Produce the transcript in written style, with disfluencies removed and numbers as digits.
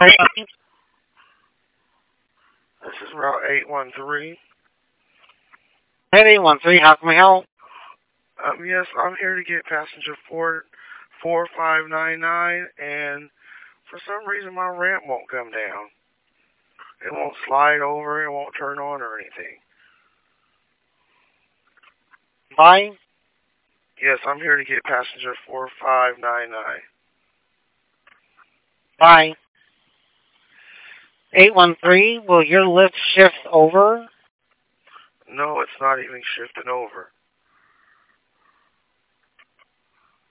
This is Route 813. Hey, 13, how can we help? Yes, I'm here to get passenger 4599, and for some reason my ramp won't come down. It won't slide over, it won't turn on or anything. Fine. Yes, I'm here to get passenger 4599. Fine. 813, will your lift shift over? No, it's not even shifting over.